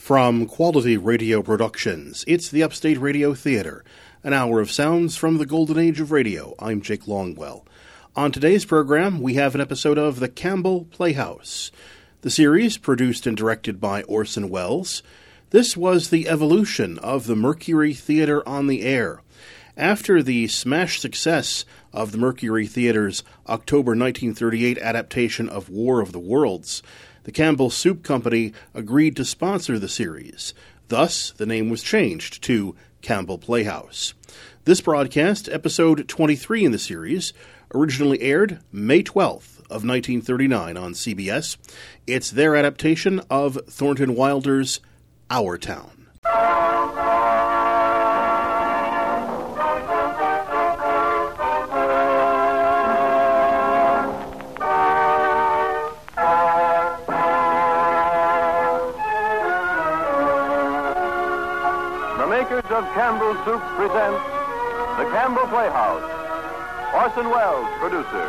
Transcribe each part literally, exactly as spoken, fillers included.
From Quality Radio Productions, it's the Upstate Radio Theater, an hour of sounds from the golden age of radio. I'm Jake Longwell. On today's program, we have an episode of The Campbell Playhouse. The series, produced and directed by Orson Welles. This was the evolution of the Mercury Theater on the air. After the smash success of the Mercury Theater's October nineteen thirty-eight adaptation of War of the Worlds, the Campbell Soup Company agreed to sponsor the series. Thus, the name was changed to Campbell Playhouse. This broadcast, episode twenty-three in the series, originally aired May twelfth of nineteen thirty-nine on C B S. It's their adaptation of Thornton Wilder's Our Town. Of Campbell Soup presents The Campbell Playhouse. Orson Welles, producer.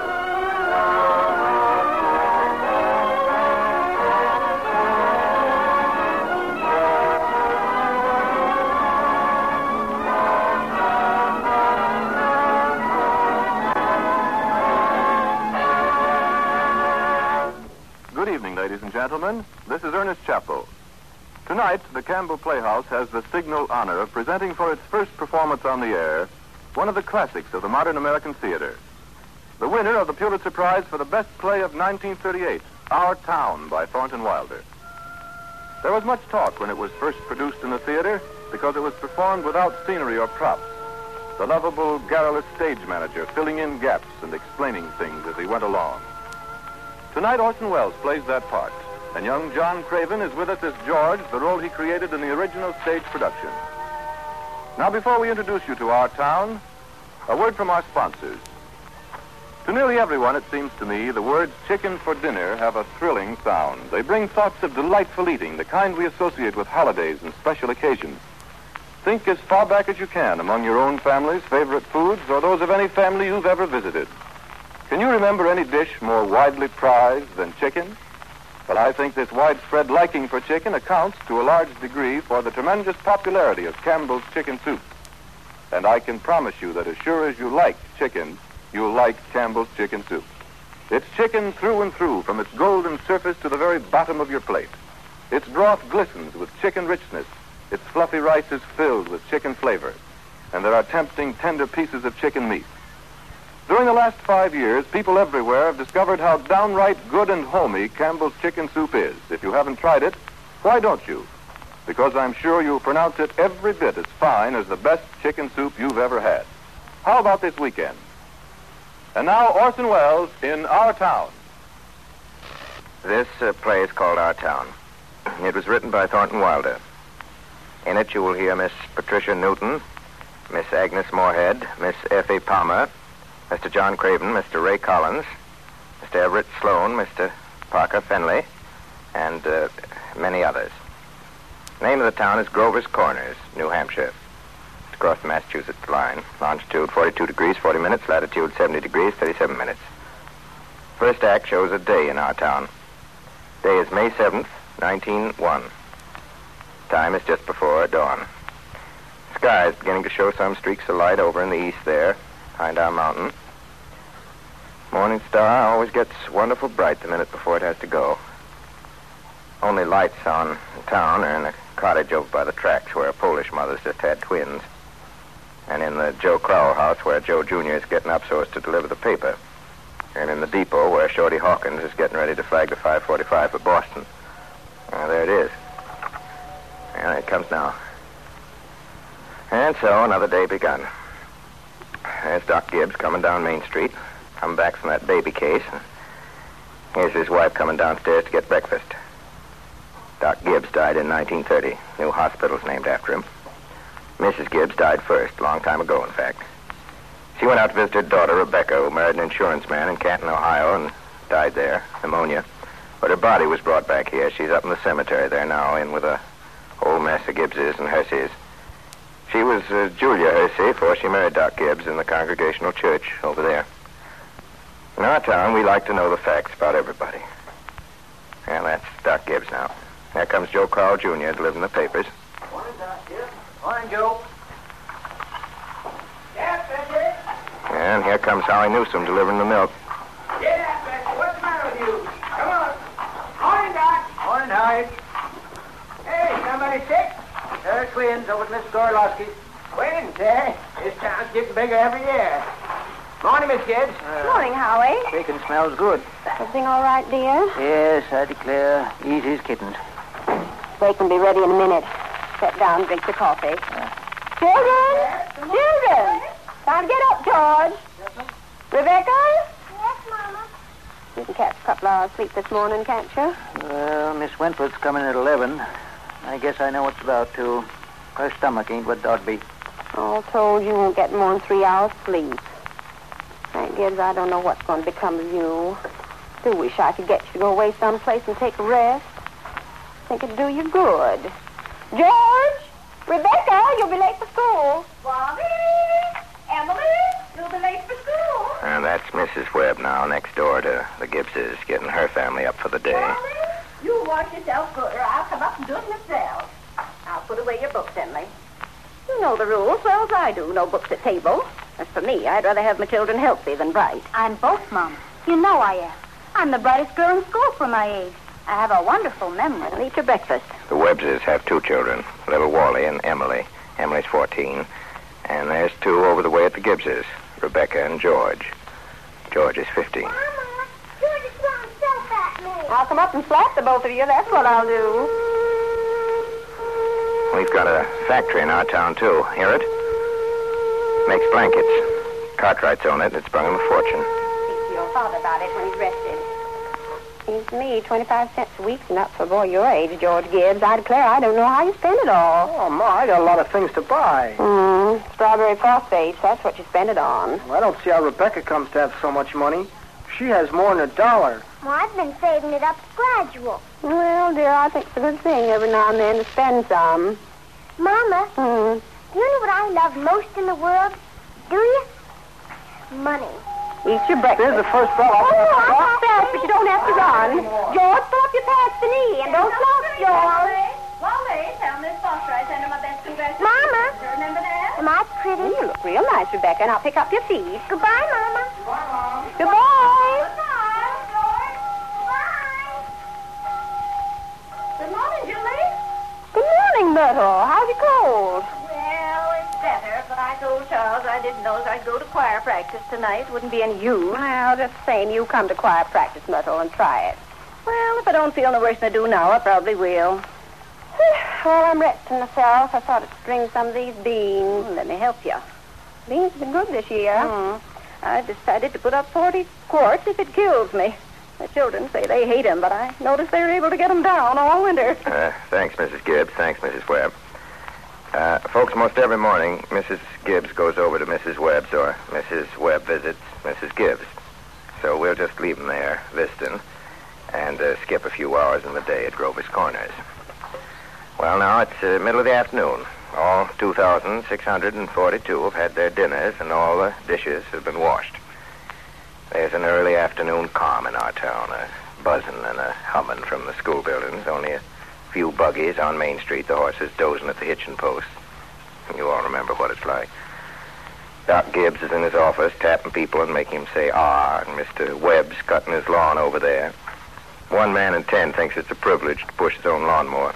Good evening, ladies and gentlemen. This is Ernest Chappell. Tonight, the Campbell Playhouse has the signal honor of presenting for its first performance on the air one of the classics of the modern American theater. The winner of the Pulitzer Prize for the best play of nineteen thirty-eight, Our Town by Thornton Wilder. There was much talk when it was first produced in the theater because it was performed without scenery or props. The lovable, garrulous stage manager filling in gaps and explaining things as he went along. Tonight, Orson Welles plays that part. And young John Craven is with us as George, the role he created in the original stage production. Now, before we introduce you to Our Town, a word from our sponsors. To nearly everyone, it seems to me, the words chicken for dinner have a thrilling sound. They bring thoughts of delightful eating, the kind we associate with holidays and special occasions. Think as far back as you can among your own family's favorite foods or those of any family you've ever visited. Can you remember any dish more widely prized than chicken? Well, I think this widespread liking for chicken accounts to a large degree for the tremendous popularity of Campbell's chicken soup. And I can promise you that as sure as you like chicken, you'll like Campbell's chicken soup. It's chicken through and through, from its golden surface to the very bottom of your plate. Its broth glistens with chicken richness. Its fluffy rice is filled with chicken flavor. And there are tempting, tender pieces of chicken meat. During the last five years, people everywhere have discovered how downright good and homey Campbell's chicken soup is. If you haven't tried it, why don't you? Because I'm sure you'll pronounce it every bit as fine as the best chicken soup you've ever had. How about this weekend? And now, Orson Welles in Our Town. This uh, play is called Our Town. It was written by Thornton Wilder. In it, you will hear Miss Patricia Newton, Miss Agnes Moorehead, Miss Effie Palmer, Mister John Craven, Mister Ray Collins, Mister Everett Sloan, Mister Parker Fenley, and uh, many others. The name of the town is Grover's Corners, New Hampshire. It's across the Massachusetts line. Longitude forty-two degrees, forty minutes. Latitude seventy degrees, thirty-seven minutes. First act shows a day in our town. Day is May seventh, nineteen oh one. Time is just before dawn. Sky is beginning to show some streaks of light over in the east there, behind our mountain. Morning star always gets wonderful bright the minute before it has to go. Only lights on the town are in a cottage over by the tracks where a Polish mother's just had twins. And in the Joe Crowell house where Joe Junior is getting up so as to deliver the paper. And in the depot where Shorty Hawkins is getting ready to flag the five forty-five for Boston. Uh, there it is. And it comes now. And so another day begun. There's Doc Gibbs coming down Main Street, coming back from that baby case. Here's his wife coming downstairs to get breakfast. Doc Gibbs died in nineteen thirty. New hospital's named after him. Missus Gibbs died first, a long time ago, in fact. She went out to visit her daughter, Rebecca, who married an insurance man in Canton, Ohio, and died there, pneumonia. But her body was brought back here. She's up in the cemetery there now, in with a whole mess of Gibbses and Herseys. She was uh, Julia Hersey before she married Doc Gibbs in the Congregational Church over there. In our town, we like to know the facts about everybody. And that's Doc Gibbs now. Here comes Joe Carl Junior delivering the papers. Morning, Doctor. Morning, Joe. Yeah, Betty. And here comes Howie Newsom delivering the milk. Yeah, Betty. What's the matter with you? Come on. Morning, Doc. Morning, Howie. Hey, somebody sick? They're twins over at Miss Gorlowski's. Twins, eh? This town's getting bigger every year. Morning, Miss Gibbs. Morning, Howie. Bacon smells good. Everything all right, dear? Yes, I declare, easy as kittens. They can be ready in a minute. Sit down, drink your coffee. Children! Children! Time to get up, George. Rebecca? Yes, Mama. You can catch a couple hours sleep this morning, can't you? Well, Miss Wentworth's coming at eleven. I guess I know what's about to. Her stomach ain't what it ought to be. All told, you won't get more than three hours sleep. Thank Gibbs, I don't know what's going to become of you. Do wish I could get you to go away someplace and take a rest. Think it'd do you good. George! Rebecca, you'll be late for school. Bobby! Emily! You'll be late for school. And that's Missus Webb now, next door to the Gibbses, getting her family up for the day. Bobby, you wash yourself good, or I'll come up and do it myself. I'll put away your books, Emily. You know the rules well as I do. No books at table. As for me, I'd rather have my children healthy than bright. I'm both, Mom. You know I am. I'm the brightest girl in school for my age. I have a wonderful memory. Well, eat your breakfast. The Webbses have two children, little Wally and Emily. Emily's fourteen. And there's two over the way at the Gibbses, Rebecca and George. George is fifteen. Mama, George is throwing stuff at me. I'll come up and slap the both of you. That's what I'll do. We've got a factory in our town, too. Hear it? Makes blankets. Cartwrights own it. It's brought him a fortune. Speak to your father about it when he's rested. Seems to me twenty-five cents a week's enough for a boy your age, George Gibbs. I declare I don't know how you spend it all. Oh, Ma, I got a lot of things to buy. Hmm, strawberry phosphates, that's what you spend it on. Well, I don't see how Rebecca comes to have so much money. She has more than a dollar. Well, I've been saving it up gradual. Well, dear, I think it's a good thing every now and then to spend some. Mama, Hmm. do you know what I love most in the world? Do you? Money. Eat your breakfast. There's the first bell. Oh, walk fast, but you don't have to run. George, pull up your pants the knee, and don't slouch, George. Wally, tell Miss Foster I send her my best congratulations. Mama. Do you remember that? Am I pretty? You look real nice, Rebecca, and I'll pick up your feet. Goodbye, Mama. Goodbye. Goodbye, George. Bye. Good morning, Julie. Good morning, Myrtle. How's your cold? Well, it's better, but I told Charles I didn't know I'd go to choir practice tonight. Wouldn't be any use. Well, just the same, you come to choir practice, Myrtle, and try it. Well, if I don't feel no worse than I do now, I probably will. Well, I'm resting myself. I thought I'd string some of these beans. Let me help you. Beans have been good this year. Mm. I decided to put up forty quarts if it kills me. The children say they hate 'em, but I notice they're able to get 'em down all winter. Uh, thanks, Missus Gibbs. Thanks, Missus Webb. Uh, folks, most every morning, Missus Gibbs goes over to Missus Webb's, or Missus Webb visits Missus Gibbs. So we'll just leave 'em there, visiting, and uh, skip a few hours in the day at Grover's Corners. Well, now, it's uh, middle of the afternoon. All two thousand six hundred forty-two have had their dinners, and all the dishes have been washed. There's an early afternoon calm in our town, a buzzing and a humming from the school buildings, only a few buggies on Main Street, the horses dozing at the hitching posts. You all remember what it's like. Doc Gibbs is in his office tapping people and making them say, ah, and Mister Webb's cutting his lawn over there. One man in ten thinks it's a privilege to push his own lawnmower.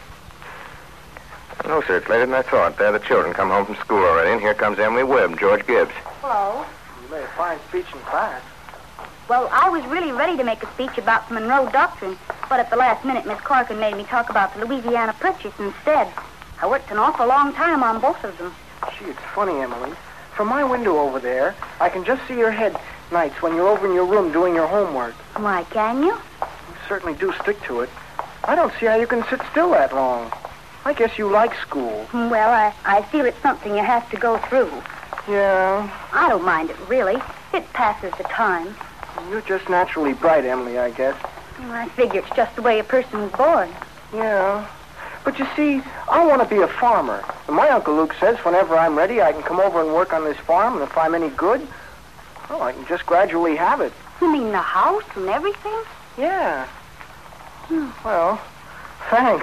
No, sir, it's later than I thought. There the children come home from school already, and here comes Emily Webb and George Gibbs. Hello. You made a fine speech in class. Well, I was really ready to make a speech about the Monroe Doctrine, but at the last minute, Miss Corkin made me talk about the Louisiana Purchase instead. I worked an awful long time on both of them. Gee, it's funny, Emily. From my window over there, I can just see your head nights when you're over in your room doing your homework. Why, can you? You certainly do stick to it. I don't see how you can sit still that long. I guess you like school. Well, I, I feel it's something you have to go through. Yeah. I don't mind it, really. It passes the time. You're just naturally bright, Emily, I guess. Well, I figure it's just the way a person's born. Yeah. But you see, I want to be a farmer. And my Uncle Luke says whenever I'm ready, I can come over and work on this farm, and if I'm any good, well, I can just gradually have it. You mean the house and everything? Yeah. Hmm. Well, thanks.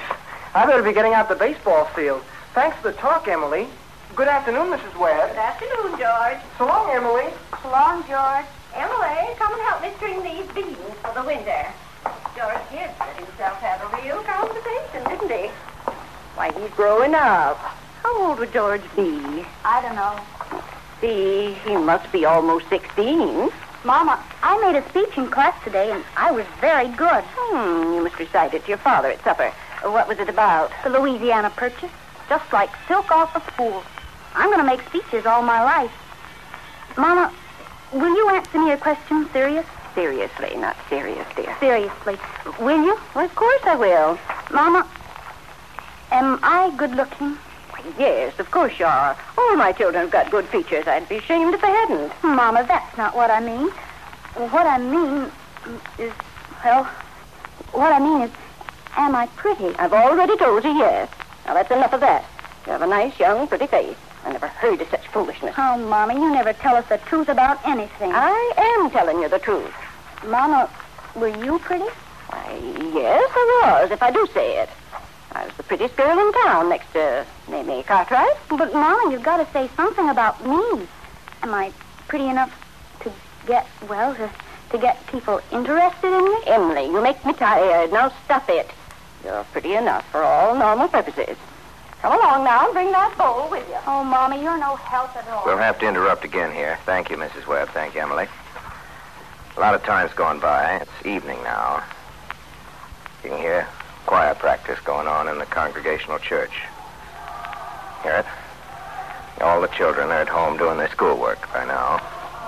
I better be getting out the baseball field. Thanks for the talk, Emily. Good afternoon, Missus Webb. Good afternoon, George. So long, Emily. So long, George. Emily, come and help me string these beans for the winter. George Gibbs let himself have a real conversation, didn't he? Why, he's growing up. How old would George be? I don't know. See, he must be almost sixteen. Mama, I made a speech in class today, and I was very good. Hmm, you must recite it to your father at supper. What was it about? The Louisiana Purchase, just like silk off a spool. I'm going to make speeches all my life. Mama, will you answer me a question serious? Seriously, not serious, dear. Seriously. Will you? Well, of course I will. Mama, am I good-looking? Why, yes, of course you are. All my children have got good features. I'd be ashamed if they hadn't. Mama, that's not what I mean. What I mean is, well, what I mean is, am I pretty? I've already told you yes. Now, that's enough of that. You have a nice, young, pretty face. I never heard of such foolishness. Oh, Mama, you never tell us the truth about anything. I am telling you the truth. Mama, were you pretty? Why, yes, I was, if I do say it. I was the prettiest girl in town next to Mamie Cartwright. But, Mama, you've got to say something about me. Am I pretty enough to get, well, to, to get people interested in me? Emily, you make me tired. Now stop it. You're pretty enough for all normal purposes. Come along now and bring that bowl with you. Oh, Mama, you're no help at all. We'll have to interrupt again here. Thank you, Missus Webb. Thank you, Emily. A lot of time's gone by. It's evening now. You can hear choir practice going on in the Congregational Church. Hear it? All the children are at home doing their schoolwork by now.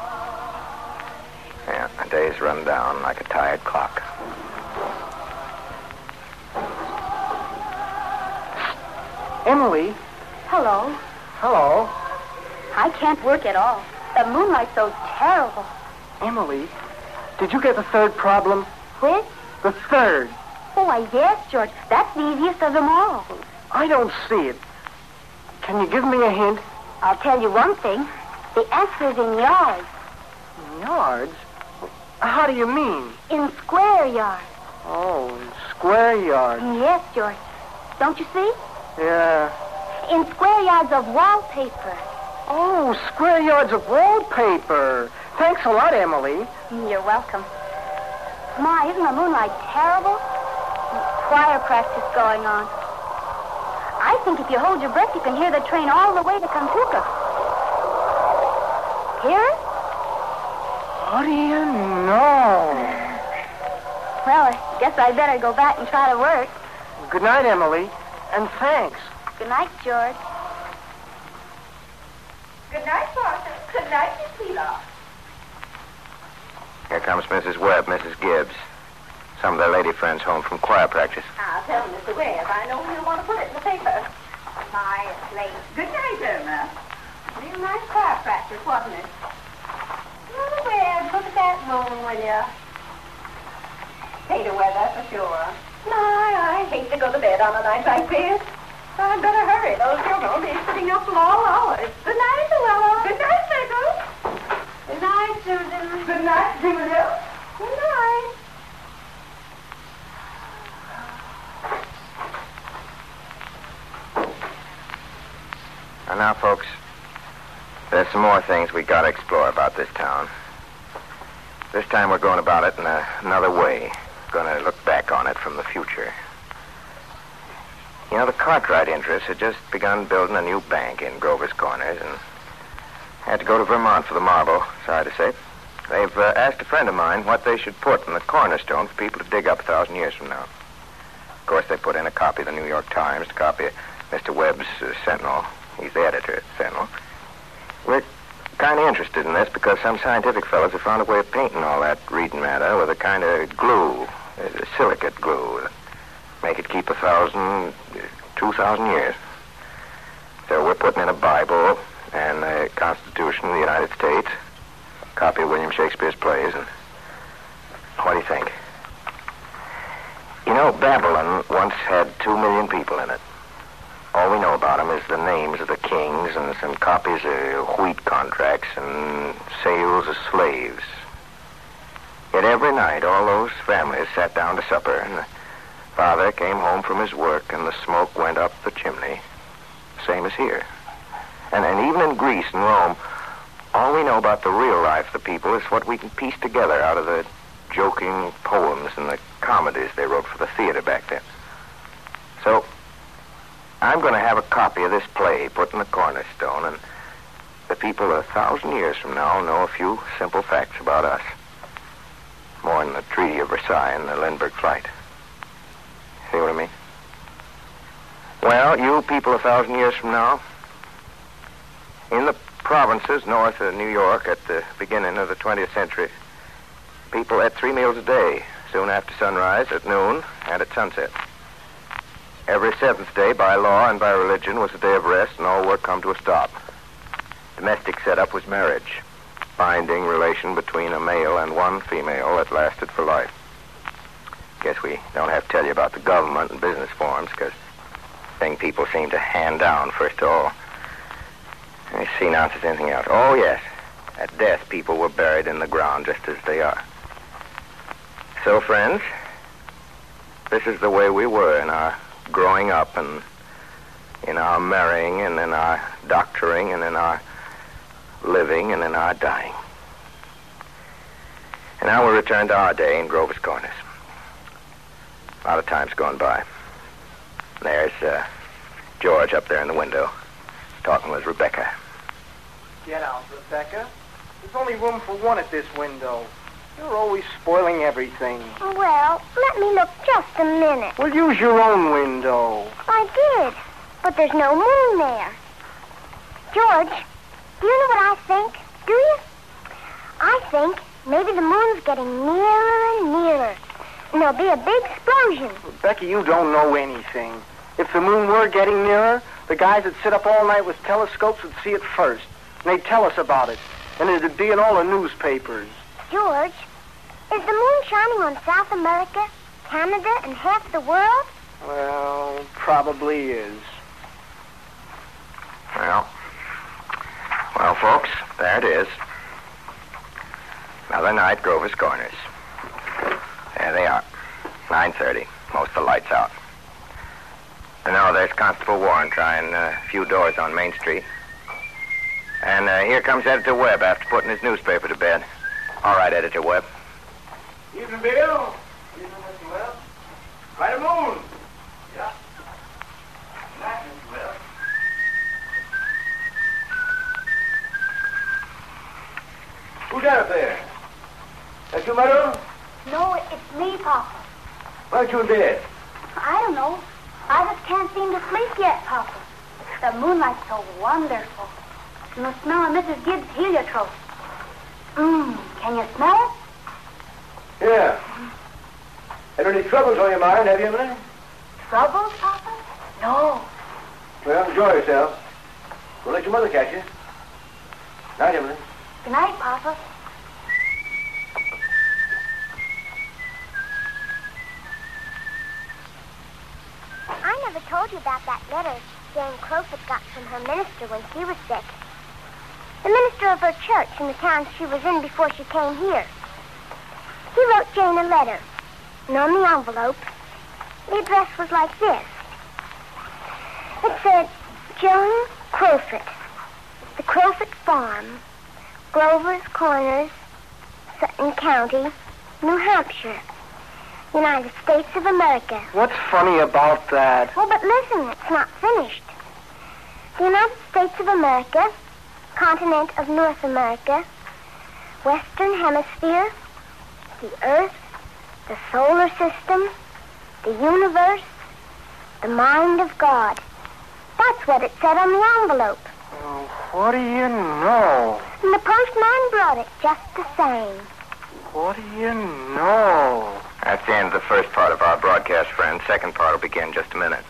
Yeah, the day's run down like a tired clock. Emily. Hello. Hello. I can't work at all. The moonlight's so terrible. Emily, did you get the third problem? Which? The third. Oh, why, yes, George. That's the easiest of them all. I don't see it. Can you give me a hint? I'll tell you one thing. The answer's in yards. Yards? How do you mean? In square yards. Oh, in square yards. Yes, George. Don't you see? Yeah. In square yards of wallpaper. Oh, square yards of wallpaper. Thanks a lot, Emily. You're welcome. My, isn't the moonlight terrible? Choir practice going on. I think if you hold your breath, you can hear the train all the way to Kantuka. Hear it? What do you know? Well, I guess I better go back and try to work. Good night, Emily. And thanks. Good night, George. Good night, Martha. Good night, Miss Wheelock. Here comes Missus Webb, Missus Gibbs. Some of their lady friends home from choir practice. I'll tell Mister Webb. I know he'll want to put it in the paper. My, it's late. Good night, Irma. Real nice choir practice, wasn't it? Mister Webb, look at that moon, will you? Hate the weather, for sure. My, I hate to go to bed on a night like this. I'd better hurry. Those children will be sitting up long hours. Good night, Luella. Good night, Pickles. Good night, Susan. Good night, Julia. Good night. And now, folks, there's some more things we got to explore about this town. This time we're going about it in a, another way. Going to look back on it from the future. You know, the Cartwright interests had just begun building a new bank in Grover's Corners and had to go to Vermont for the marble, sorry to say. They've uh, asked a friend of mine what they should put in the cornerstone for people to dig up a thousand years from now. Of course, they put in a copy of the New York Times, a copy of Mister Webb's uh, Sentinel. He's the editor at Sentinel. We're kind of interested in this because some scientific fellows have found a way of painting all that reading matter with a kind of glue, a silicate glue, that make it keep a thousand, two thousand years. So we're putting in a Bible and the Constitution of the United States, a copy of William Shakespeare's plays, and what do you think? You know, Babylon once had two million people in it. All we know about them is the names of the kings and some copies of wheat contracts and sales of slaves. Yet every night, all those families sat down to supper, and the Father came home from his work and the smoke went up the chimney. Same as here. And, and even in Greece and Rome, all we know about the real life of the people is what we can piece together out of the joking poems and the comedies they wrote for the theater back then. So, I'm going to have a copy of this play put in the cornerstone, and the people a thousand years from now will know a few simple facts about us. More than the Treaty of Versailles and the Lindbergh flight. See what I mean? Well, you people a thousand years from now, in the provinces north of New York at the beginning of the twentieth century, people ate three meals a day, soon after sunrise, at noon, and at sunset. Every seventh day, by law and by religion, was a day of rest, and all work come to a stop. Domestic setup was marriage, binding relation between a male and one female that lasted for life. Guess we don't have to tell you about the government and business forms, because thing people seem to hand down first of all. Let me see now if there's anything else. Oh, yes. At death, people were buried in the ground just as they are. So, friends, this is the way we were in our growing up and in our marrying and in our doctoring and in our living and in our dying. And now we'll return to our day in Grover's Corners. A lot of time's gone by. There's uh, George up there in the window, talking with Rebecca. Get out, Rebecca. There's only room for one at this window. You're always spoiling everything. Well, let me look just a minute. Well, use your own window. I did, but there's no moon there. George, do you know what I think? Do you? I think maybe the moon's getting nearer and nearer. And there'll be a big explosion. Rebecca, you don't know anything. If the moon were getting nearer, the guys that sit up all night with telescopes would see it first. And they'd tell us about it. And it'd be in all the newspapers. George, is the moon shining on South America, Canada, and half of the world? Well, probably is. Well, well, folks, there it is. Another night, Grover's Corners. There they are. nine thirty. Most of the lights out. And now there's Constable Warren trying uh, a few doors on Main Street. And uh, here comes Editor Webb after putting his newspaper to bed. All right, Editor Webb. Evening, Bill. Evening, Mister Webb. Quite a moon. Yeah. Night, Mister Webb. Who's that up there? That you, Mother? No, it, it's me, Papa. Why aren't you in bed? I don't know. I just can't seem to sleep yet, Papa. The moonlight's so wonderful. And the smell of Missus Gibbs' heliotrope. Mmm, can you smell it? Yeah. Had any troubles on your mind, have you, Emily? Troubles, Papa? No. Well, enjoy yourself. Don't let your mother catch you. Night, Emily. Good night, Papa. I never told you about that letter Jane Crowfoot got from her minister when she was sick. The minister of her church in the town she was in before she came here. He wrote Jane a letter, and on the envelope, the address was like this. It said, Joan Crowfoot, the Crowfoot Farm, Grover's Corners, Sutton County, New Hampshire, United States of America. What's funny about that? Oh, but listen, it's not finished. The United States of America, continent of North America, Western Hemisphere, the Earth, the solar system, the universe, the mind of God. That's what it said on the envelope. Oh, what do you know? And the postman brought it just the same. What do you know? That's the end of the first part of our broadcast, friends. Second part will begin in just a minute.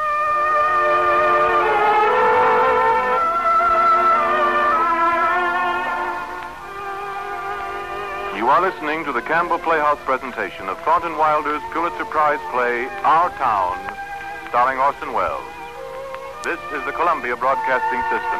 You are listening to the Campbell Playhouse presentation of Thornton Wilder's Pulitzer Prize play, Our Town, starring Orson Welles. This is the Columbia Broadcasting System.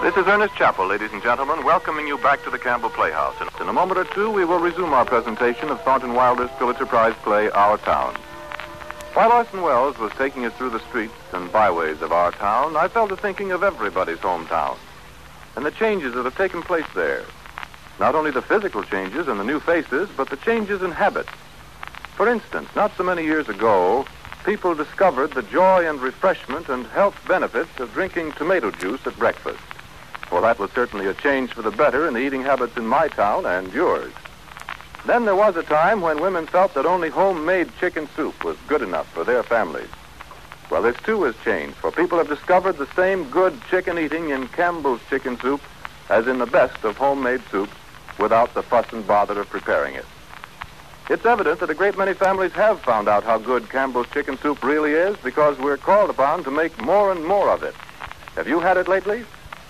This is Ernest Chappell, ladies and gentlemen, welcoming you back to the Campbell Playhouse. In a moment or two, we will resume our presentation of Thornton Wilder's Pulitzer Prize play, Our Town. While Orson Welles was taking us through the streets and byways of our town, I fell to thinking of everybody's hometown and the changes that have taken place there. Not only the physical changes and the new faces, but the changes in habits. For instance, not so many years ago, people discovered the joy and refreshment and health benefits of drinking tomato juice at breakfast. Well, that was certainly a change for the better in the eating habits in my town and yours. Then there was a time when women felt that only homemade chicken soup was good enough for their families. Well, this too has changed, for people have discovered the same good chicken eating in Campbell's chicken soup as in the best of homemade soups without the fuss and bother of preparing it. It's evident that a great many families have found out how good Campbell's chicken soup really is because we're called upon to make more and more of it. Have you had it lately?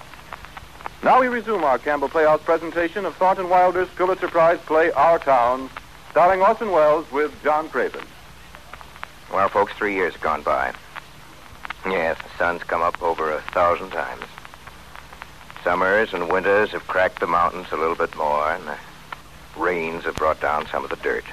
Now we resume our Campbell Playhouse presentation of Thornton Wilder's Pulitzer Prize play, Our Town, starring Orson Welles with John Craven. Well, folks, three years have gone by. Yes, the sun's come up over a thousand times. Summers and winters have cracked the mountains a little bit more, and the rains have brought down some of the dirt.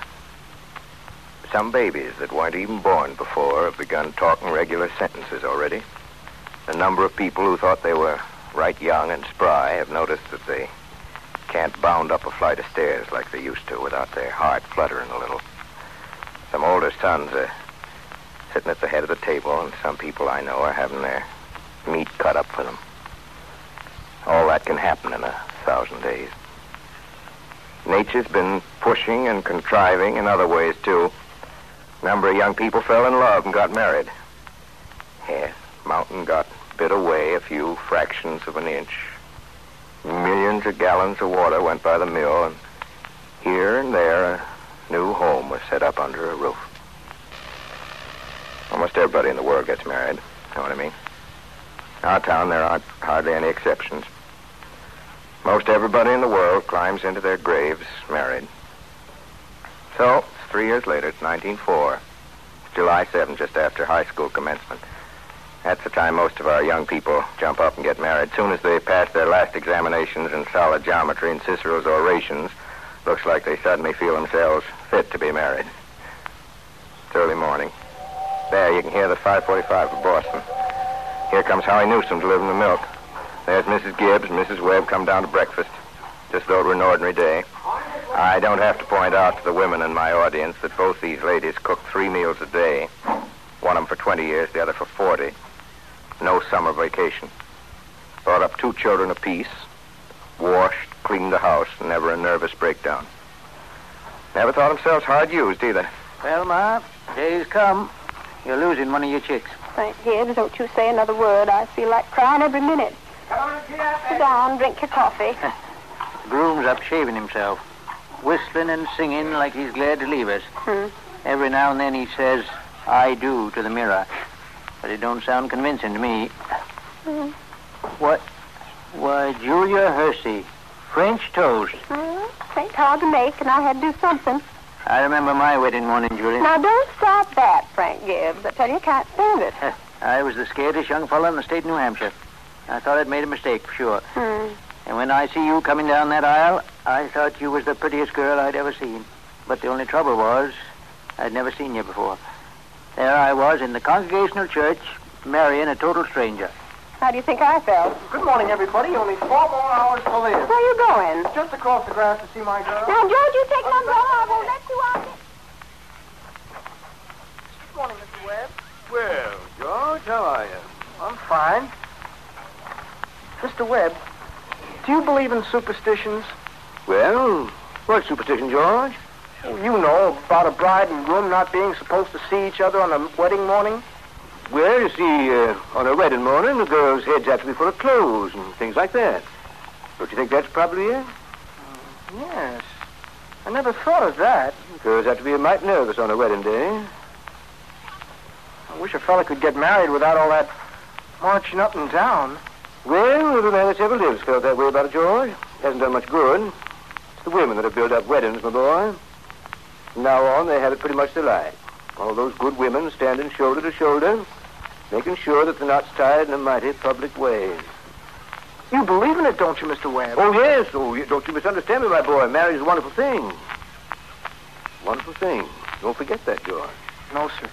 Some babies that weren't even born before have begun talking regular sentences already. A number of people who thought they were right young and spry have noticed that they can't bound up a flight of stairs like they used to without their heart fluttering a little. Some older sons are sitting at the head of the table, and some people I know are having their meat cut up for them. All that can happen in a thousand days. Nature's been pushing and contriving in other ways, too. A number of young people fell in love and got married. Yes, mountain got bit away a few fractions of an inch. Millions of gallons of water went by the mill, and here and there a new home was set up under a roof. Almost everybody in the world gets married, know what I mean? Our town, there aren't hardly any exceptions. Most everybody in the world climbs into their graves married. So, it's three years later, it's nineteen oh four. It's July seventh, just after high school commencement. That's the time most of our young people jump up and get married. Soon as they pass their last examinations in solid geometry and Cicero's orations, looks like they suddenly feel themselves fit to be married. It's early morning. There, you can hear the five forty-five of Boston. Here comes Howie Newsom delivering the milk. There's Missus Gibbs and Missus Webb come down to breakfast, just though it were an ordinary day. I don't have to point out to the women in my audience that both these ladies cook three meals a day. One of them for twenty years, the other for forty. No summer vacation. Brought up two children apiece. Washed, cleaned the house, never a nervous breakdown. Never thought themselves hard used either. Well, Ma, days come. You're losing one of your chicks. Frank Gibbs, don't you say another word. I feel like crying every minute. Sit down, drink your coffee. The groom's up shaving himself, whistling and singing like he's glad to leave us. Hmm. Every now and then he says, I do, to the mirror. But it don't sound convincing to me. Hmm. What? Why, Julia Hersey, French toast. Hmm. Ain't hard to make, and I had to do something. I remember my wedding morning, Julia. Now, don't stop that, Frank Gibbs. I tell you, I can't stand it. I was the scaredest young fellow in the state of New Hampshire. I thought I'd made a mistake, for sure. Hmm. And when I see you coming down that aisle, I thought you was the prettiest girl I'd ever seen. But the only trouble was, I'd never seen you before. There I was in the Congregational Church, marrying a total stranger. How do you think I felt? Good morning, everybody. Only four more hours to live. Where are you going? Just across the grass to see my girl. Now, George, you take my umbrella. I won't let you out. Good morning, Mister Webb. Well, George, how are you? I'm fine. Mister Webb, do you believe in superstitions? Well, what superstition, George? You know, about a bride and groom not being supposed to see each other on the wedding morning. Well, you see, uh, on a wedding morning, the girl's heads have to be full of clothes and things like that. Don't you think that's probably it? Yes. I never thought of that. Girls have to be mighty nervous on a wedding day. I wish a fella could get married without all that marching up and down. Well, every man that's ever lived felt that way about it, George. Hasn't done much good. It's the women that have built up weddings, my boy. From now on, they have it pretty much their like. All those good women standing shoulder to shoulder, making sure that the knot's tied in a mighty public way. You believe in it, don't you, Mister Webb? Oh, yes. Oh, you- don't you misunderstand me, my boy. Marriage is a wonderful thing. Wonderful thing. Don't forget that, George. No, sir.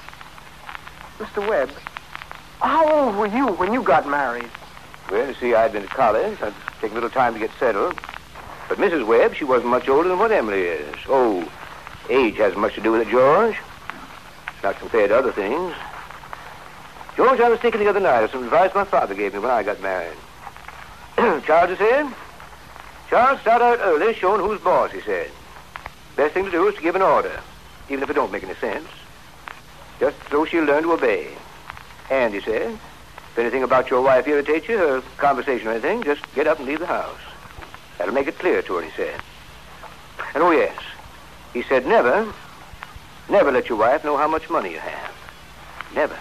Mister Webb, how old were you when you got married? Well, you see, I'd been to college. I'd taken a little time to get settled. But Missus Webb, she wasn't much older than what Emily is. Oh, age hasn't much to do with it, George. It's not compared to other things. George, I was thinking the other night of some advice my father gave me when I got married. Charles, he said, Charles, start out early showing who's boss, he said. Best thing to do is to give an order, even if it don't make any sense. Just so she'll learn to obey. And, he said, if anything about your wife irritates you, or conversation or anything, just get up and leave the house. That'll make it clear to her, he said. And, oh, yes, he said never, never let your wife know how much money you have. Never.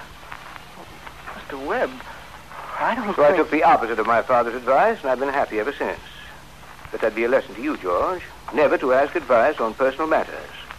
Mister Webb, I don't So I think... took the opposite of my father's advice, and I've been happy ever since. But that'd be a lesson to you, George, never to ask advice on personal matters.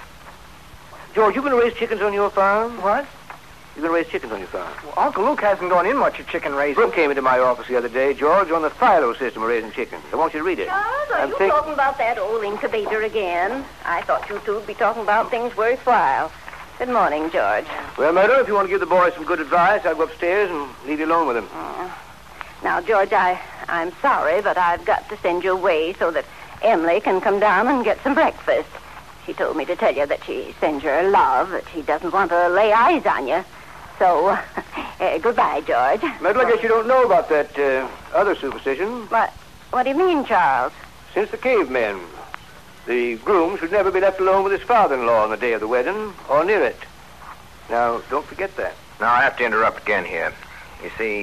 George, you going to raise chickens on your farm? What? You going to raise chickens on your farm? Well, Uncle Luke hasn't gone in much of chicken raising. Brooke came into my office the other day, George, on the Philo system of raising chickens. I want you to read it. Charles, are I'm you think- talking about that old incubator again? I thought you two would be talking about things worthwhile. Good morning, George. Well, Myrtle, if you want to give the boys some good advice, I'll go upstairs and leave you alone with them. Uh, now, George, I, I'm sorry, but I've got to send you away so that Emily can come down and get some breakfast. She told me to tell you that she sends your love, that she doesn't want to lay eyes on you. So, uh, goodbye, George. Myrtle, I guess you don't know about that uh, other superstition. What, what do you mean, Charles? Since the cavemen, the groom should never be left alone with his father-in-law on the day of the wedding, or near it. Now, don't forget that. Now, I have to interrupt again here. You see,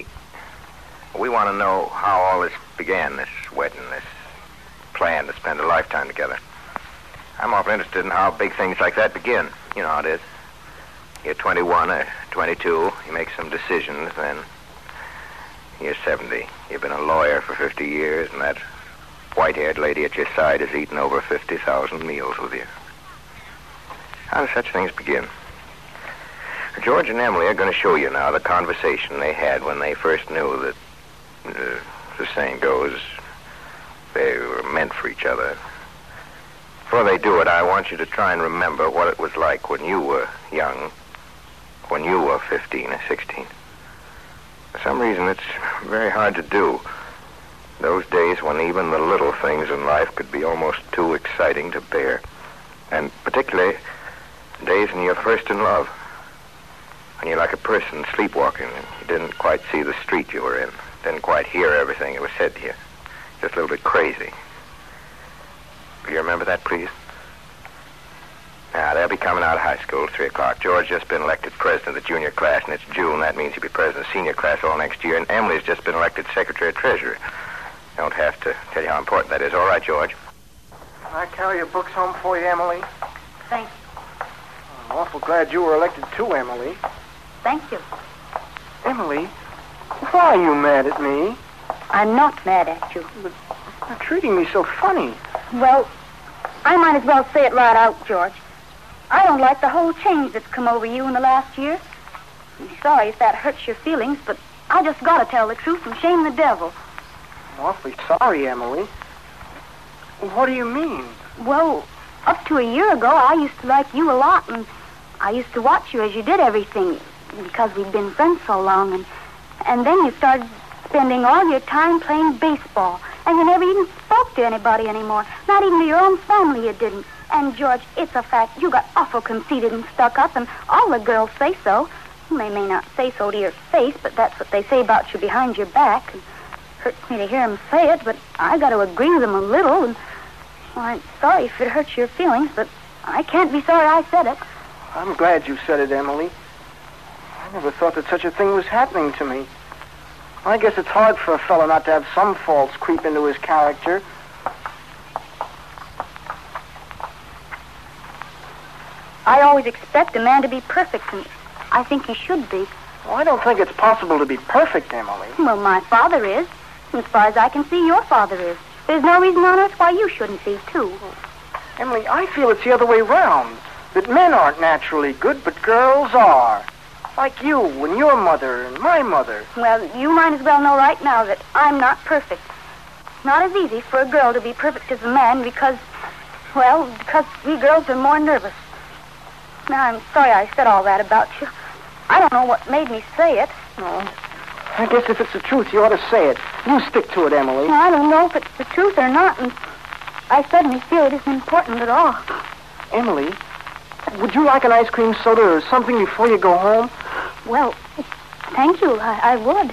we want to know how all this began, this wedding, this plan to spend a lifetime together. I'm awfully interested in how big things like that begin. You know how it is. You're twenty-one or twenty-two, you make some decisions, then you're seventy. You've been a lawyer for fifty years, and that white-haired lady at your side has eaten over fifty thousand meals with you. How do such things begin? George and Emily are going to show you now the conversation they had when they first knew that, uh, the saying goes, they were meant for each other. Before they do it, I want you to try and remember what it was like when you were young, when you were fifteen or sixteen. For some reason, it's very hard to do. Those days when even the little things in life could be almost too exciting to bear. And particularly, days when you're first in love. When you're like a person sleepwalking and you didn't quite see the street you were in. Didn't quite hear everything that was said to you. Just a little bit crazy. Do you remember that, please? Now, they'll be coming out of high school at three o'clock. George just been elected president of the junior class, and it's June. That means he'll be president of the senior class all next year. And Emily's just been elected secretary of treasury. Don't have to tell you how important that is. All right, George. Can I carry your books home for you, Emily? Thanks. I'm awful glad you were elected too, Emily. Thank you. Emily, why are you mad at me? I'm not mad at you. You're treating me so funny. Well, I might as well say it right out, George. I don't like the whole change that's come over you in the last year. I'm sorry if that hurts your feelings, but I just got to tell the truth and shame the devil. I'm awfully sorry, Emily. What do you mean? Well, up to a year ago, I used to like you a lot, and I used to watch you as you did everything, because we'd been friends so long, and, and then you started spending all your time playing baseball, and you never even spoke to anybody anymore, not even to your own family you didn't. And, George, it's a fact, you got awful conceited and stuck up, and all the girls say so. They may not say so to your face, but that's what they say about you behind your back. It hurts me to hear them say it, but I got to agree with them a little, and well, I'm sorry if it hurts your feelings, but I can't be sorry I said it. I'm glad you said it, Emily. I never thought that such a thing was happening to me. I guess it's hard for a fellow not to have some faults creep into his character. I always expect a man to be perfect, and I think he should be. Well, I don't think it's possible to be perfect, Emily. Well, my father is. As far as I can see, your father is. There's no reason on earth why you shouldn't be, too. Emily, I feel it's the other way round. That men aren't naturally good, but girls are. Like you and your mother and my mother. Well, you might as well know right now that I'm not perfect. Not as easy for a girl to be perfect as a man because, well, because we girls are more nervous. Now, I'm sorry I said all that about you. I don't know what made me say it. No. I guess if it's the truth, you ought to say it. You stick to it, Emily. I don't know if it's the truth or not, and I suddenly feel it isn't important at all. Emily, would you like an ice cream soda or something before you go home? Well, thank you. I, I would.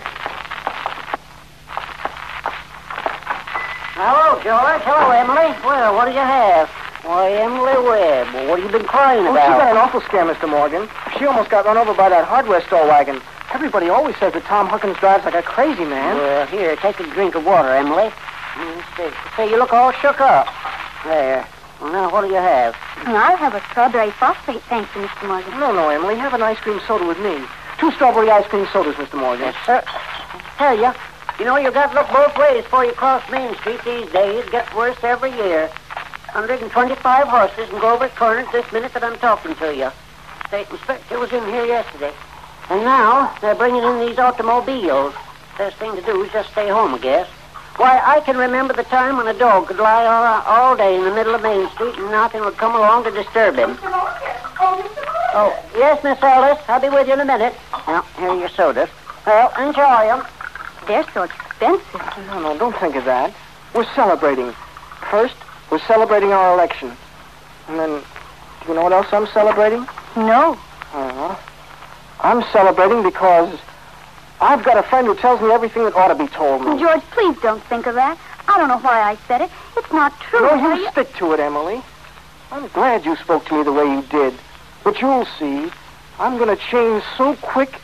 Hello, George. Hello, Emily. Well, what do you have? Why, Emily Webb. Well, what have you been crying Oh, about? she got an awful scare, Mister Morgan. She almost got run over by that hardware store wagon. Everybody always says that Tom Huckins drives like a crazy man. Well, here, take a drink of water, Emily. Say, say, you look all shook up. There. Well, now, what do you have? I'll have a strawberry phosphate, thank you, Mister Morgan. No, no, Emily. Have an ice cream soda with me. Two strawberry ice cream sodas, Mister Morgan. Yes, sir. Tell you, you know, you've got to look both ways before you cross Main Street these days. It gets worse every year. one hundred twenty-five horses and go over the corner this minute that I'm talking to you. State inspector was in here yesterday. And now they're bringing in these automobiles. Best thing to do is just stay home, I guess. Why, I can remember the time when a dog could lie all, all day in the middle of Main Street and nothing would come along to disturb him. Mister Morgan. Oh, Mister Morgan. Oh, yes, Miss Ellis. I'll be with you in a minute. Now, here are your sodas. Well, enjoy them. They're so expensive. No, no, don't think of that. We're celebrating. First, we're celebrating our election. And then, do you know what else I'm celebrating? No. Uh, I'm celebrating because I've got a friend who tells me everything that ought to be told me. George, please don't think of that. I don't know why I said it. It's not true. No, are you stick to it, Emily. I'm glad you spoke to me the way you did. But you'll see, I'm going to change so quick.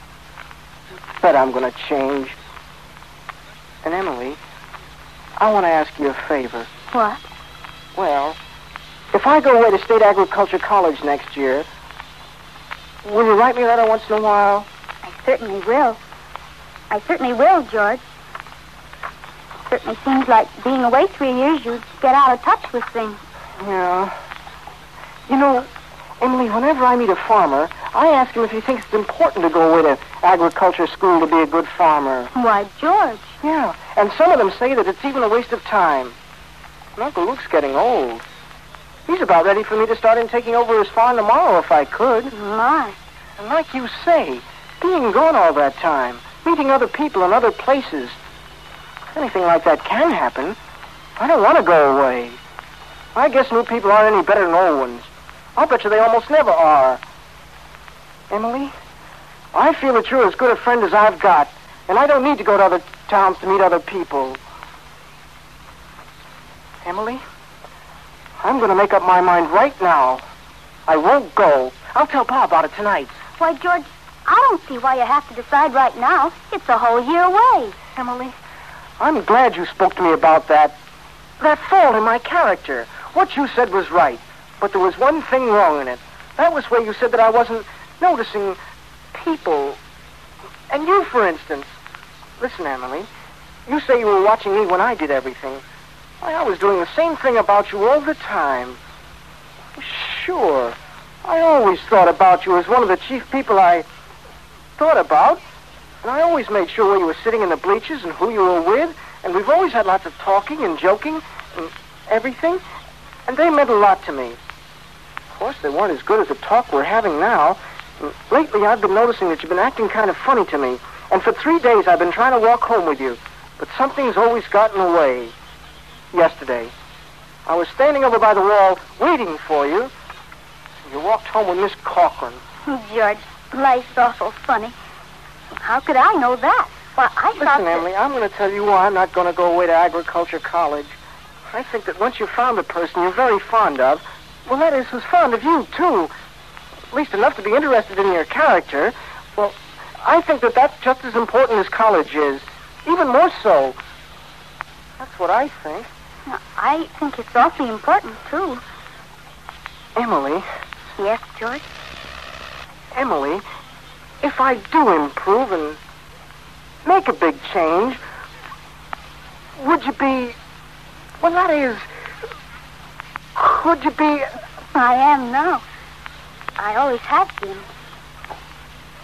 Bet I'm going to change. And Emily, I want to ask you a favor. What? Well, if I go away to State Agriculture College next year, will you write me a letter once in a while? I certainly will. I certainly will, George. Certainly seems like being away three years, you'd get out of touch with things. Yeah. You know, Emily, whenever I meet a farmer, I ask him if he thinks it's important to go away to agriculture school to be a good farmer. Why, George. Yeah, and some of them say that it's even a waste of time. And Uncle Luke's getting old. He's about ready for me to start in taking over his farm tomorrow if I could. My. And like you say, being gone all that time, meeting other people in other places, anything like that can happen. I don't want to go away. I guess new people aren't any better than old ones. I'll bet you they almost never are. Emily, I feel that you're as good a friend as I've got, and I don't need to go to other towns to meet other people. Emily, I'm going to make up my mind right now. I won't go. I'll tell Pa about it tonight. Why, George, I don't see why you have to decide right now. It's a whole year away. Emily, I'm glad you spoke to me about that. That fault in my character. What you said was right, but there was one thing wrong in it. That was where you said that I wasn't noticing people. And you, for instance. Listen, Emily, you say you were watching me when I did everything. Why, I was doing the same thing about you all the time. Sure, I always thought about you as one of the chief people I thought about. And I always made sure where you were sitting in the bleachers and who you were with. And we've always had lots of talking and joking and everything. And they meant a lot to me. Of course, they weren't as good as the talk we're having now. And lately, I've been noticing that you've been acting kind of funny to me. And for three days, I've been trying to walk home with you. But something's always gotten in the way. Yesterday, I was standing over by the wall waiting for you. And you walked home with Miss Corcoran. George, life's awful funny. How could I know that? Why, I Listen, thought that... Emily, I'm going to tell you why I'm not going to go away to agriculture college. I think that once you've found a person you're very fond of, well, that is, who's fond of you, too, at least enough to be interested in your character, well, I think that that's just as important as college is. Even more so. That's what I think. I think it's awfully important, too. Emily. Yes, George? Emily, if I do improve and make a big change, would you be... Well, that is... Could you be... I am now. I always have been.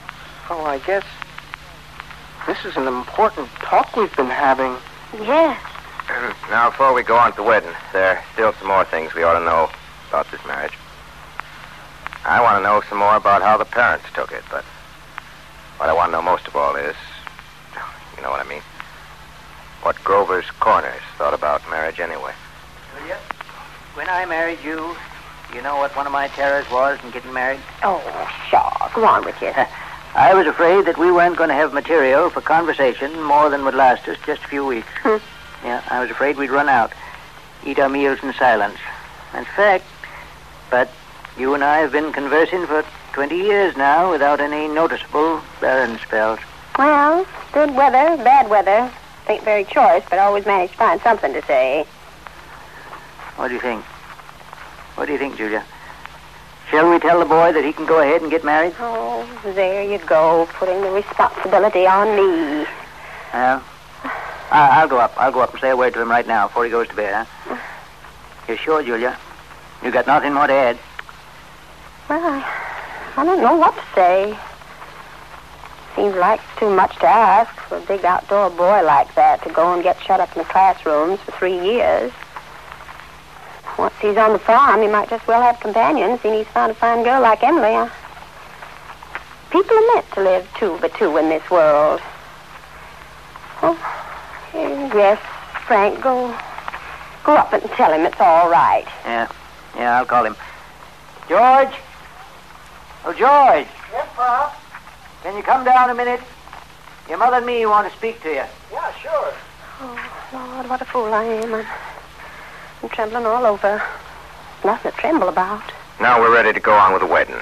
Oh, I guess this is an important talk we've been having. Yes. Now, before we go on to the wedding, there are still some more things we ought to know about this marriage. I want to know some more about how the parents took it, but what I want to know most of all is, you know what I mean, what Grover's Corners thought about marriage anyway. Julia, when I married you, you know what one of my terrors was in getting married? Oh, Shaw, go on with you. I was afraid that we weren't going to have material for conversation more than would last us just a few weeks. Hmm. Yeah, I was afraid we'd run out, eat our meals in silence. In fact, but you and I have been conversing for twenty years now without any noticeable barren spells. Well, good weather, bad weather. Ain't very choice, but always manage to find something to say. What do you think? What do you think, Julia? Shall we tell the boy that he can go ahead and get married? Oh, there you go, putting the responsibility on me. Well, I- I'll go up. I'll go up and say a word to him right now before he goes to bed, huh? You're sure, Julia? You got nothing more to add? Well, I, I don't know what to say. Seems like too much to ask for a big outdoor boy like that to go and get shut up in the classrooms for three years. Once he's on the farm, he might just well have companions, seeing he's found a fine girl like Emily. People are meant to live two by two in this world. Oh, yes, Frank, go, go up and tell him it's all right. Yeah, yeah, I'll call him. George? Oh, George. Yes, Pop? Can you come down a minute? Your mother and me want to speak to you. Yeah, sure. Oh, Lord, what a fool I am. I'm, I'm trembling all over. Nothing to tremble about. Now we're ready to go on with the wedding.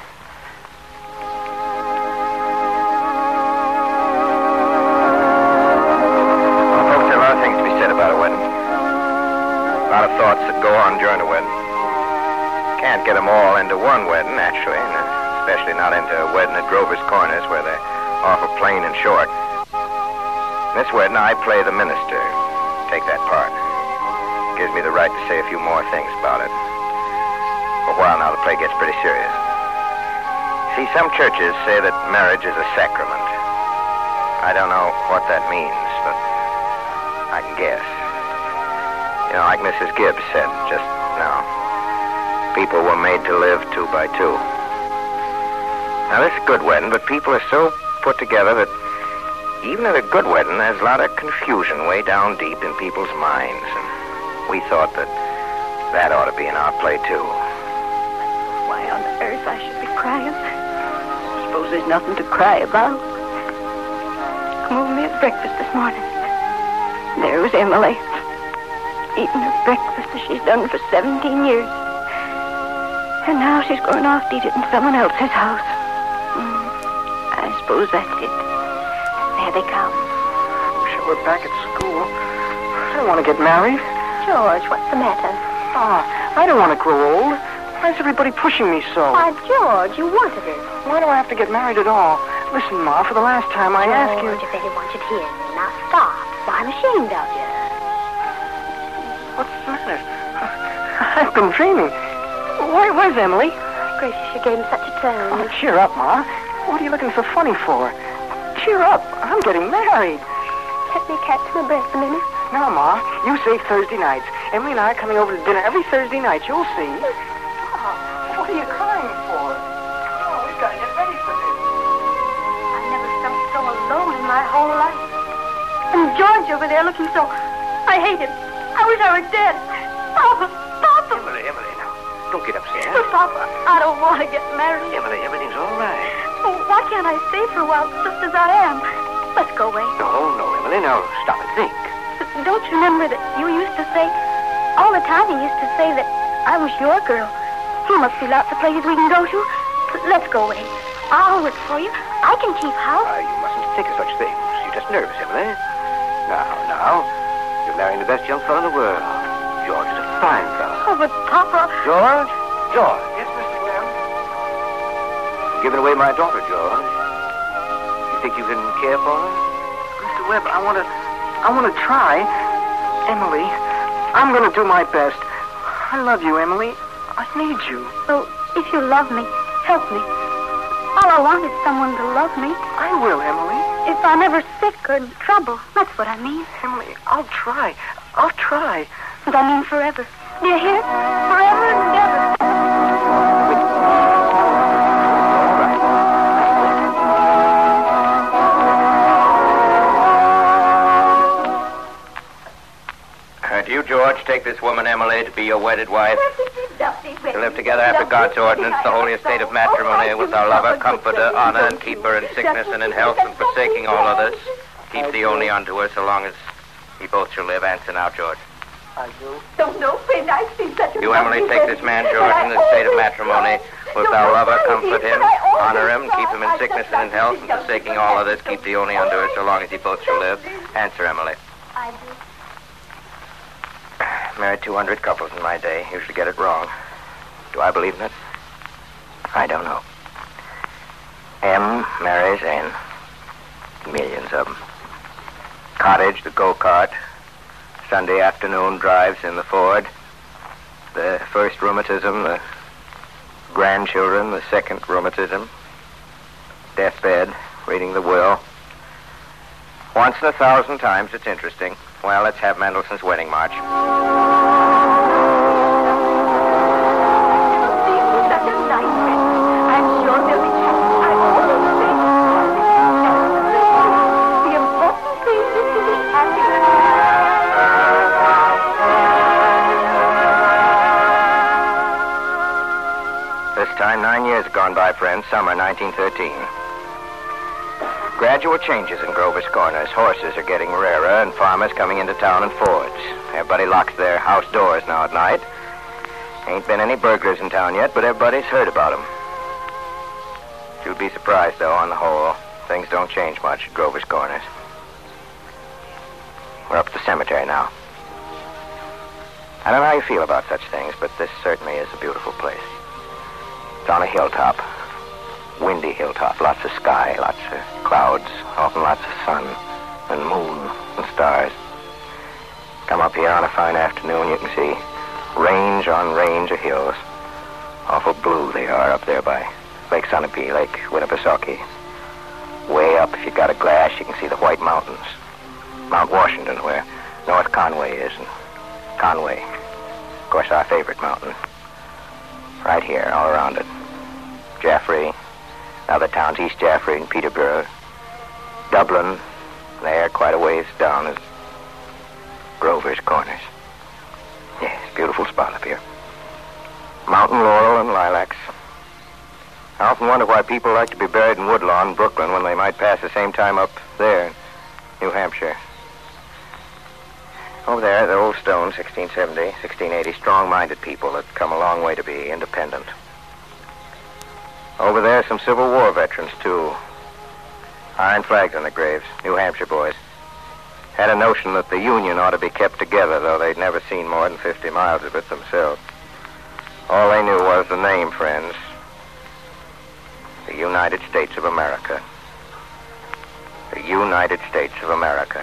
Well, folks, there are a lot of things to be said about a wedding. A lot of thoughts that go on during a wedding. Can't get them all into one wedding, naturally, and especially not into a wedding at Grover's Corners, where they're awful plain and short. In this wedding, I play the minister. Take that part. Gives me the right to say a few more things about it. For a while now, the play gets pretty serious. See, some churches say that marriage is a sacrament. I don't know what that means, but I can guess. You know, like Missus Gibbs said just now, people were made to live two by two. Now, this is a good wedding, but people are so put together that even at a good wedding, there's a lot of confusion way down deep in people's minds. And we thought that that ought to be in our play, too. Why on earth I should be crying? Suppose there's nothing to cry about. Come over me at breakfast this morning. There was Emily, eating her breakfast as she's done for seventeen years. And now she's going off to eat it in someone else's house. Mm, I suppose that's it. There they come. Wish I were back at school. I don't want to get married. George, what's the matter? Ah, I don't want to grow old. Why is everybody pushing me so? Why, George, you wanted it. Why do I have to get married at all? Listen, Ma, for the last time I George, ask you... George, if anyone should hear me. Now stop. Why, I'm ashamed of you. What's the matter? I've been dreaming. Where, where's Emily? Gracious, you gave him such a turn. Oh, cheer up, Ma. What are you looking so funny for? Cheer up. I'm getting married. Let me catch my breath a minute. Now, Ma, you say Thursday nights. Emily and I are coming over to dinner every Thursday night. You'll see. Oh, what are you crying for? Oh, we've got to get ready for this. I never felt so alone in my whole life. And George over there looking so... I hate him. I wish I were dead. Papa, Papa. Emily, Emily, now. Don't get upset. But Papa, I don't want to get married. Emily, everything's all right. Oh, why can't I stay for a while just as I am? Let's go away. No, no, Emily, now stop and think. But don't you remember that you used to say... All the time you used to say that I was your girl. There must be lots of places we can go to. Let's go away. I'll work for you. I can keep house. Ah, you mustn't think of such things. You're just nervous, Emily. Now, now, you're marrying the best young fellow in the world. George is a fine fellow. Oh, but Papa... George? George. Yes, Mister Webb? You've given away my daughter, George. You think you can care for her? Mister Webb, I want to... I want to try. Emily, I'm going to do my best. I love you, Emily. I need you. So, if you love me, help me. I'll All I want is someone to love me. I will, Emily. If I'm ever sick or in trouble, that's what I mean. Emily, I'll try. I'll try. And I mean forever. Do you hear? Forever and ever. Do you, George, take this woman, Emily, to be your wedded wife? To live together after God's ordinance, the holy estate of matrimony, with our lover, comfort her, honor, and keep her in sickness and in health, and forsaking all others. Keep thee only unto her so long as ye both shall live. Answer now, George. I do. Don't know, friend. I've seen such a... You, Emily, take this man, George, in the state of matrimony. Wilt thou love her, comfort him, honor him, keep him in sickness and in health, and forsaking all others, keep thee only unto her so long as ye both shall live. Answer, Emily. I do. Married two hundred couples in my day. Usually get it wrong. Do I believe in it? I don't know. M marries N. Millions of them. Cottage, the go-kart. Sunday afternoon drives in the Ford. The first rheumatism, the grandchildren, the second rheumatism. Deathbed, reading the will. Once in a thousand times, it's interesting. Well, let's have Mendelssohn's Wedding March. This time, nine years have gone by, friends. Summer nineteen thirteen. Gradual changes in Grover's Corners. Horses are getting rarer, and farmers coming into town in Fords. Everybody locks their house doors now at night. Ain't been any burglars in town yet, but everybody's heard about them. You'd be surprised, though, on the whole. Things don't change much at Grover's Corners. We're up at the cemetery now. I don't know how you feel about such things, but this certainly is a beautiful place. It's on a hilltop. Windy hilltop. Lots of sky, lots of clouds, often lots of sun and moon and stars. Come up here on a fine afternoon, you can see range on range of hills. Awful blue they are up there by Lake Sunapee, Lake Winnipesaukee. Way up, if you got a glass, you can see the White Mountains. Mount Washington, where North Conway is, and Conway, of course, our favorite mountain. Right here, all around it. Jaffrey, other towns, East Jaffrey and Peterborough. Dublin, there, quite a ways down, is Grover's Corners. Yes, beautiful spot up here. Mountain laurel and lilacs. I often wonder why people like to be buried in Woodlawn, Brooklyn, when they might pass the same time up there in New Hampshire. Over there, the old stone, sixteen seventy, sixteen eighty, strong-minded people that come a long way to be independent. Over there, some Civil War veterans, too. Iron flags on the graves, New Hampshire boys. Had a notion that the Union ought to be kept together, though they'd never seen more than fifty miles of it themselves. All they knew was the name, friends. The United States of America. The United States of America.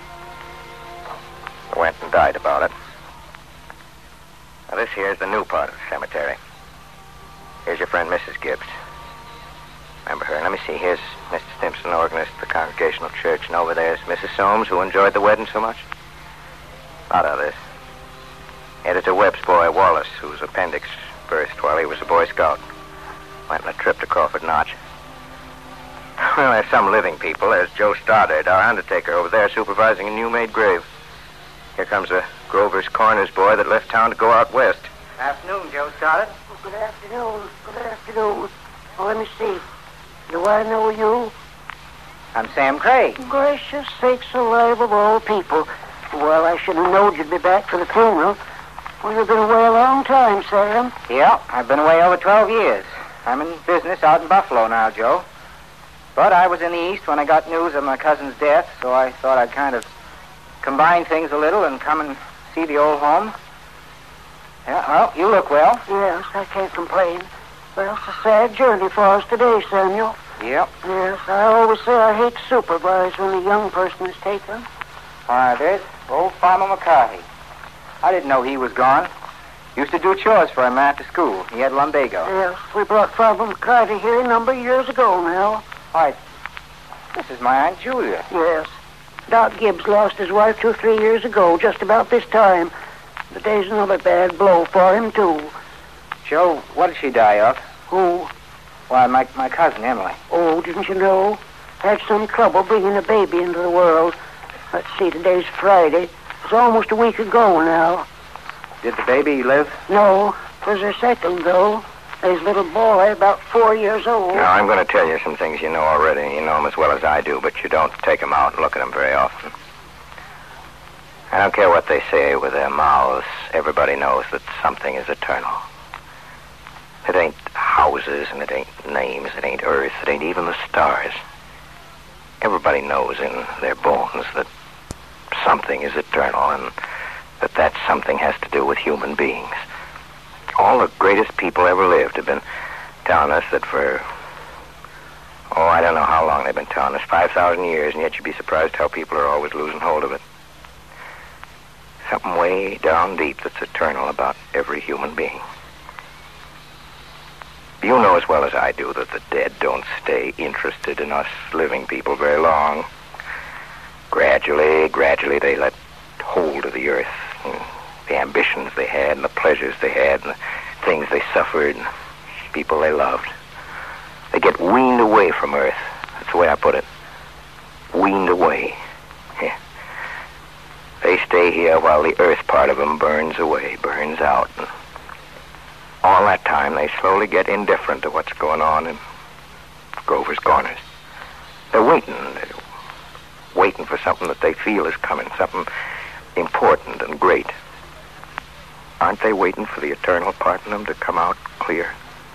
They went and died about it. Now, this here's the new part of the cemetery. Here's your friend, Missus Gibbs. Remember her? Let me see. Here's Mister Stimson, organist of the Congregational Church, and over there's Missus Soames, who enjoyed the wedding so much. A lot of this. Editor Webb's boy, Wallace, whose appendix burst while he was a Boy Scout. Went on a trip to Crawford Notch. Well, there's some living people. There's Joe Stoddard, our undertaker, over there supervising a new-made grave. Here comes a Grover's Corners boy that left town to go out west. Afternoon, Joe Stoddard. Oh, good afternoon. Good afternoon. Oh, let me see. Do I know you? I'm Sam Craig. Gracious sakes alive of all people. Well, I should have known you'd be back for the funeral. Well, you've been away a long time, Sam. Yeah, I've been away over twelve years. I'm in business out in Buffalo now, Joe. But I was in the East when I got news of my cousin's death, so I thought I'd kind of combine things a little and come and see the old home. Yeah, well, you look well. Yes, I can't complain. Well, it's a sad journey for us today, Samuel. Yep. Yes, I always say I hate to supervise when a young person is taken. Why, there's old Farmer McCarthy. I didn't know he was gone. Used to do chores for him after school. He had lumbago. Yes, we brought Father McCarty here a number of years ago now. Why, this is my Aunt Julia. Yes. Doc Gibbs lost his wife two or three years ago, just about this time. The day's another bad blow for him, too. Joe, what did she die of? Who? Why, my, my cousin, Emily. Oh, didn't you know? Had some trouble bringing a baby into the world. Let's see, today's Friday. It's almost a week ago now. Did the baby live? No, it was her second, though. His little boy, about four years old. Now, I'm going to tell you some things you know already. You know them as well as I do, but you don't take them out and look at them very often. I don't care what they say with their mouths. Everybody knows that something is eternal. It ain't houses, and it ain't names, it ain't earth, it ain't even the stars. Everybody knows in their bones that something is eternal, and that that something has to do with human beings. All the greatest people ever lived have been telling us that for, oh, I don't know how long they've been telling us, five thousand years, and yet you'd be surprised how people are always losing hold of it. Something way down deep that's eternal about every human being. You know as well as I do that the dead don't stay interested in us living people very long. Gradually, gradually they let hold of the earth, and the ambitions they had, and the pleasures they had, and the things they suffered, and people they loved. They get weaned away from earth. That's the way I put it. Weaned away. Yeah. They stay here while the earth part of them burns away, burns out. And all that time, they slowly get indifferent to what's going on in Grover's Corners. They're waiting. They're waiting for something that they feel is coming, something important and great. Aren't they waiting for the eternal part in them to come out clear?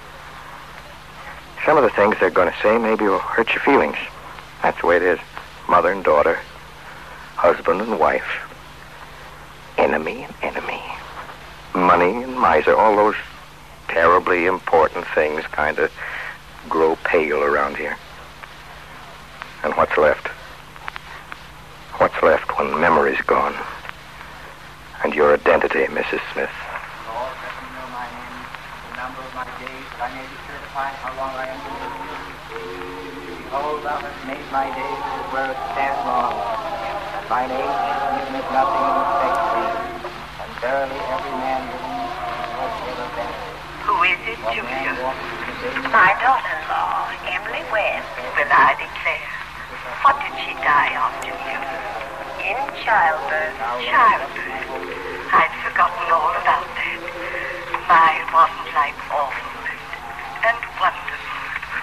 Some of the things they're going to say maybe will hurt your feelings. That's the way it is. Mother and daughter, husband and wife, enemy and enemy, money and miser, all those terribly important things kind of grow pale around here. And what's left? What's left when memory's gone? And your identity, Missus Smith. Lord, let me know my name, the number of my days, that I may be certified how long I am to live. Behold, thou hast made my days as where it stands long, and mine age given it nothing in mistake to thee. And verily every man living was ever bent. Who is it, Julia? My daughter-in-law, Emily Webb, will I declare. What did she die of, Julia? In childbirth. Childbirth. I'd forgotten all about that. Mine wasn't like awful and wonderful.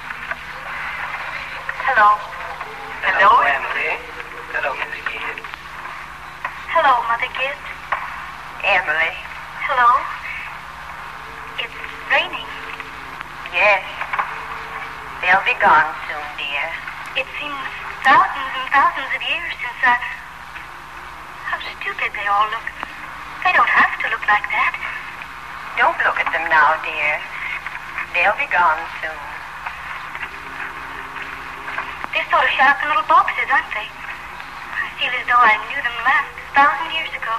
Hello. Hello, Emily. Hello, Missus Gibbs. Hello, Mother Gibbs. Emily. Hello. It's raining. Yes. They'll be gone soon, dear. It seems thousands and thousands of years since I... How stupid they all look. They don't have to look like that. Don't look at them now, dear. They'll be gone soon. They're sort of sharp in little boxes, aren't they? I feel as though I knew them last a thousand years ago.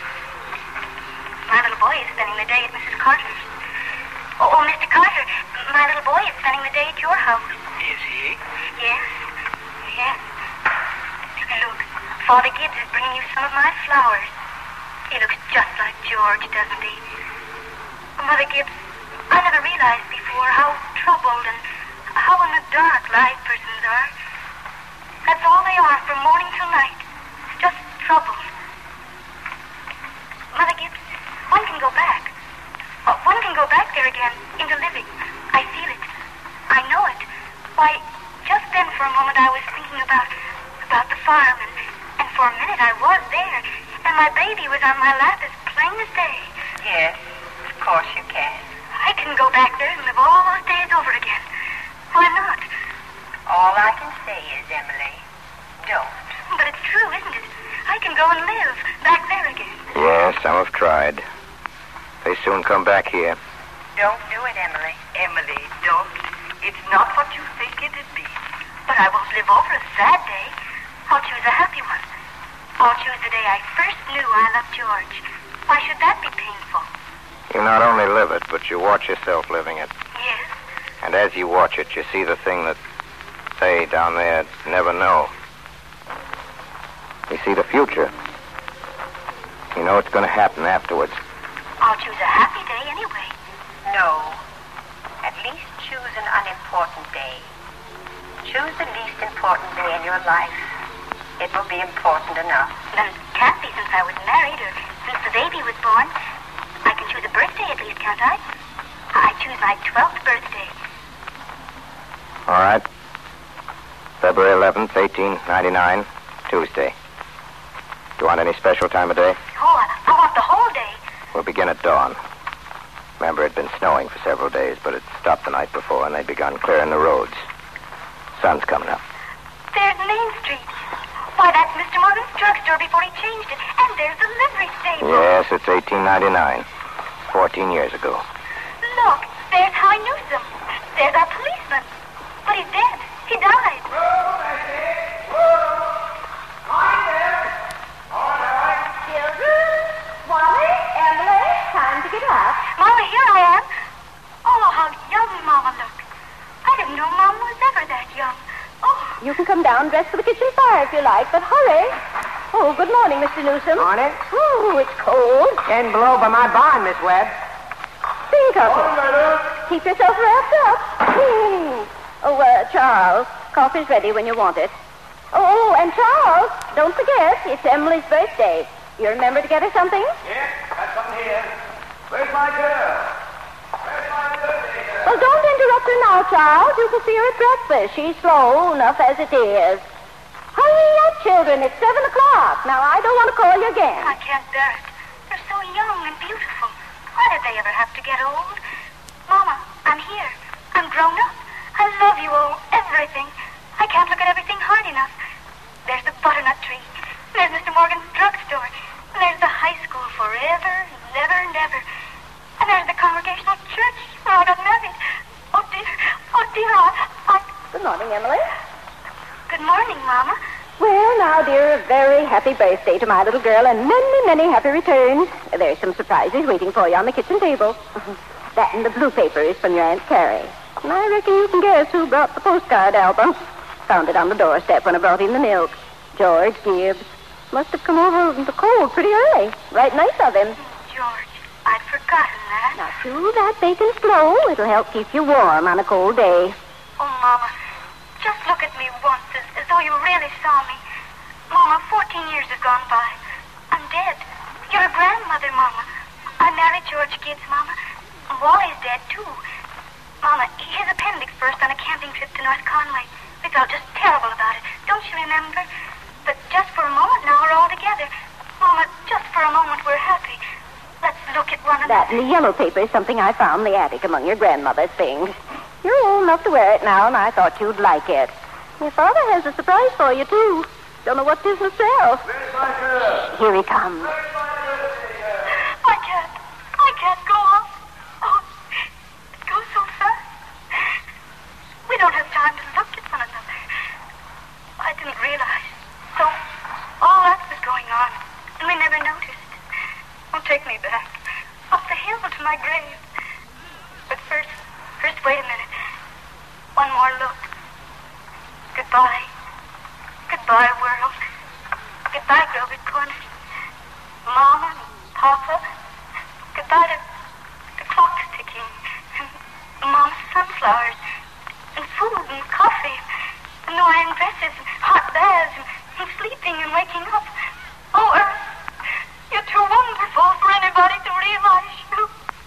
My little boy is spending the day at Missus Carter's. Oh, oh, Mister Carter, my little boy is spending the day at your house. Is he? Yes. Yes. Look, Father Gibbs is bringing you some of my flowers. He looks just like George, doesn't he? Mother Gibbs, I never realized before how troubled and how in the dark live persons are. That's all they are from morning till night. Just troubled. Mother Gibbs, one can go back. Oh, one can go back there again into living. I feel it. I know it. Why, just then for a moment I was thinking about about the farm, and, and for a minute I was there, and my baby was on my lap as plain as day. Yes, of course you can. I can go back there and live all those days over again. Why not? All I can say is, Emily, don't. But it's true, isn't it? I can go and live back there again. Yes, some have tried. They soon come back here. Don't do it, Emily. Emily, don't. It's not what you think it'd be. But I won't live over a sad day. I'll choose a happy one. I'll choose the day I first knew I loved George. Why should that be painful? You not only live it, but you watch yourself living it. Yes. And as you watch it, you see the thing that they down there never know. You see the future. You know what's going to happen afterwards. I'll choose a happy day anyway. No. At least choose an unimportant day. Choose the least important day in your life. It will be important enough. Then it can't be since I was married or since the baby was born. I can choose a birthday at least, can't I? I choose my twelfth birthday. All right. February eleventh, eighteen ninety-nine, Tuesday. Do you want any special time of day? Oh, I, I want the whole day. We'll begin at dawn. Remember, it had been snowing for several days, but it stopped the night before, and they'd begun clearing the roads. Sun's coming up. There's Main Street. Why, that's Mister Morgan's drugstore before he changed it. And there's the livery stable. Yes, it's eighteen ninety-nine. Fourteen years ago. Look, there's Howie Newsom. There's our policeman. But he's dead. He died. Children, Wally, Emily, time to get up. Mama, here I am. Oh, how young Mama looked. I didn't know Mama was ever that young. Oh. You can come down, dress for the kitchen fire if you like, but hurry. Oh, good morning, Mister Newsom. Morning. Oh, it's cold. Ten below by my barn, Miss Webb. Think of it. Keep yourself wrapped up. Hmm. Oh, uh, Charles, coffee's ready when you want it. Oh, and Charles, don't forget, it's Emily's birthday. You remember to get her something? Yes, got something here. Where's my girl? Where's my birthday girl? Well, don't interrupt her now, Charles. You can see her at breakfast. She's slow enough as it is. Hurry up, children. It's seven o'clock. Now, I don't want to call you again. I can't bear it. They're so young and beautiful. Why did they ever have to get old? Mama, I'm here. I'm grown up. I love you all, everything. I can't look at everything hard enough. There's the butternut tree. There's Mister Morgan's drugstore. There's the high school forever, never, never. And there's the Congregational Church where I got married. Oh, dear. Oh, dear. I... I... Good morning, Emily. Good morning, Mama. Well, now, dear, a very happy birthday to my little girl and many, many happy returns. There's some surprises waiting for you on the kitchen table. That and the blue paper is from your Aunt Carrie. And I reckon you can guess who brought the postcard album. Found it on the doorstep when I brought in the milk. George Gibbs. Must have come over in the cold pretty early. Right nice of him. George, I'd forgotten that. Now, chew that bacon slow. It'll help keep you warm on a cold day. Oh, Mama, just look at me once as, as though you really saw me. Mama, fourteen years have gone by. I'm dead. You're a grandmother, Mama. I married George Gibbs, Mama. And Wally's dead, too. Mama, his appendix burst on a camping trip to North Conway. We felt just terrible about it. Don't you remember? But just for a moment now, we're all together. Mama, just for a moment, we're happy. Let's look at one another. That and the yellow paper is something I found in the attic among your grandmother's things. You're old enough to wear it now, and I thought you'd like it. Your father has a surprise for you, too. Don't know what tis himself. Where's my girl? Here he comes. Where's my birthday girl? I can't. I can't go on. Oh, it goes so fast. We don't have time to look at one another. I didn't realize. So, all that was going on, and we never noticed. Oh, take me back. Up the hill to my grave. But first, first, wait a minute. One more look. Goodbye. Goodbye, world. Goodbye, Grover Corners. Mama, Papa. Goodbye to the clock's ticking. And Mom's sunflowers. And food and coffee. And Noyan dresses and hot baths and, and sleeping and waking up. Oh, Earth, you're too wonderful for anybody to realize you.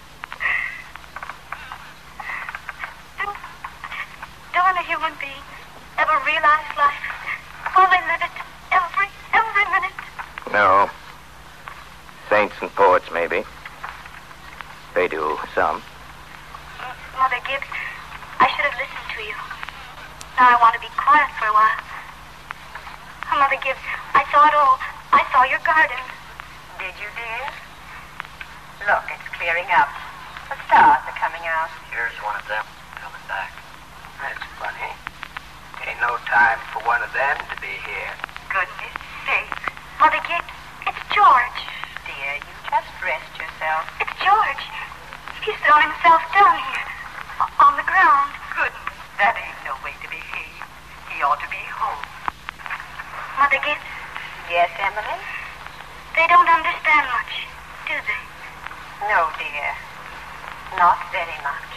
Don't, don't a human being ever realize life while they live it every, every minute? No. Saints and poets, maybe. They do, some. Mother Gibbs, I should have listened to you. Now I want to be quiet for a while. Oh, Mother Gibbs, I saw it all. I saw your garden. Did you, dear? Look, it's clearing up. The stars are coming out. Here's one of them coming back. That's funny. Ain't no time for one of them to be here. Goodness sakes. Mother Gibbs, it's George. Dear, you just rest yourself. It's George. He's thrown himself down here, on the ground. Goodness, that ain't no way to behave. He ought to be home. Mother Gibbs? Yes, Emily? They don't understand much, do they? No, dear. Not very much.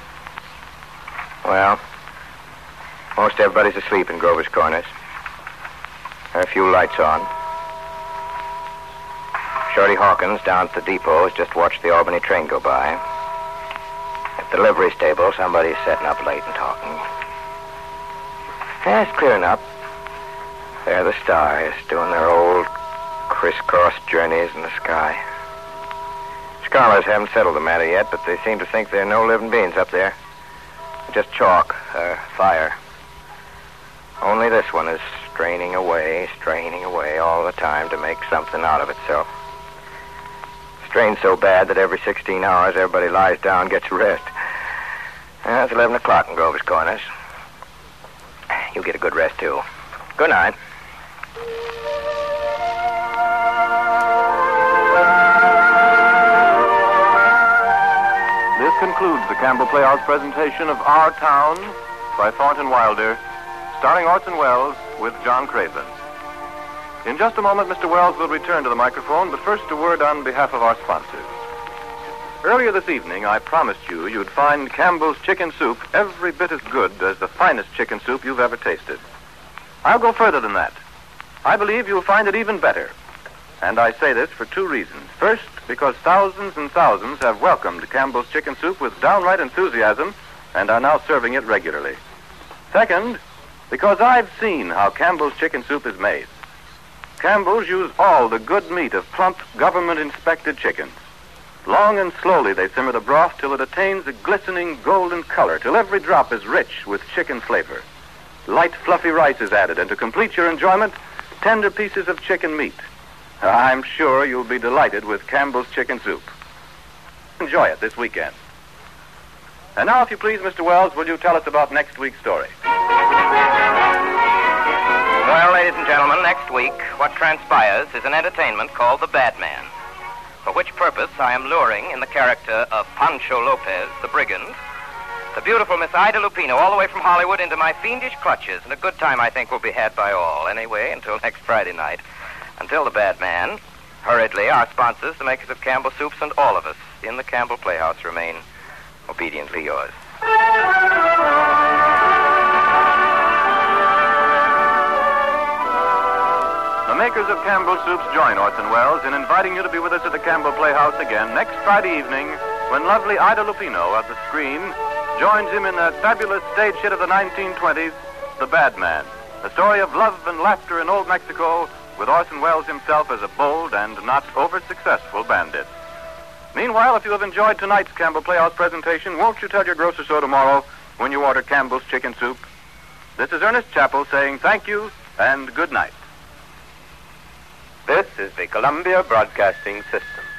Well, most everybody's asleep in Grover's Corners. There are a few lights on. Shorty Hawkins down at the depot has just watched the Albany train go by. At the livery stable, somebody's sitting up late and talking. Yeah, it's clearing up. There are the stars doing their old crisscross journeys in the sky. Scholars haven't settled the matter yet, but they seem to think there are no living beings up there. Just chalk, uh, fire. Only this one is straining away, straining away all the time to make something out of itself. Strained so bad that every sixteen hours everybody lies down and gets a rest. Yeah, it's eleven o'clock in Grover's Corners. You get a good rest, too. Good night. This concludes the Campbell Playhouse presentation of Our Town by Thornton Wilder, starring Orson Welles with John Craven. In just a moment, Mister Wells will return to the microphone, but first a word on behalf of our sponsors. Earlier this evening, I promised you you'd find Campbell's chicken soup every bit as good as the finest chicken soup you've ever tasted. I'll go further than that. I believe you'll find it even better. And I say this for two reasons. First, because thousands and thousands have welcomed Campbell's chicken soup with downright enthusiasm and are now serving it regularly. Second, because I've seen how Campbell's chicken soup is made. Campbell's use all the good meat of plump, government-inspected chickens. Long and slowly they simmer the broth till it attains a glistening golden color, till every drop is rich with chicken flavor. Light, fluffy rice is added, and to complete your enjoyment, tender pieces of chicken meat. I'm sure you'll be delighted with Campbell's chicken soup. Enjoy it this weekend. And now, if you please, Mister Wells, will you tell us about next week's story? Well, ladies and gentlemen, next week, what transpires is an entertainment called The Bad Man, for which purpose I am luring in the character of Pancho Lopez, the brigand, the beautiful Miss Ida Lupino, all the way from Hollywood into my fiendish clutches, and a good time I think will be had by all. Anyway, until next Friday night. Until The Bad Man, hurriedly, our sponsors, the makers of Campbell Soups, and all of us in the Campbell Playhouse remain obediently yours. The makers of Campbell Soups join Orson Welles in inviting you to be with us at the Campbell Playhouse again next Friday evening when lovely Ida Lupino at the screen joins him in that fabulous stage hit of the nineteen twenties, The Bad Man, a story of love and laughter in old Mexico with Orson Welles himself as a bold and not over-successful bandit. Meanwhile, if you have enjoyed tonight's Campbell Playhouse presentation, won't you tell your grocer so tomorrow when you order Campbell's chicken soup? This is Ernest Chappell saying thank you and good night. This is the Columbia Broadcasting System.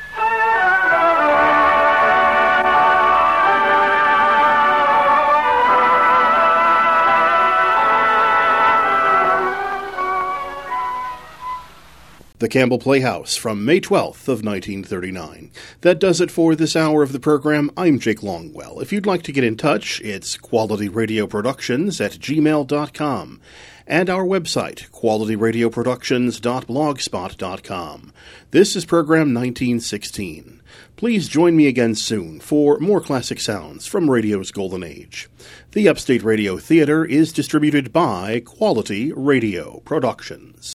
The Campbell Playhouse from May twelfth of nineteen thirty-nine. That does it for this hour of the program. I'm Jake Longwell. If you'd like to get in touch, it's Quality Radio Productions at gmail dot com. And our website, quality radio productions dot blogspot dot com. This is program nineteen sixteen. Please join me again soon for more classic sounds from radio's golden age. The Upstate Radio Theater is distributed by Quality Radio Productions.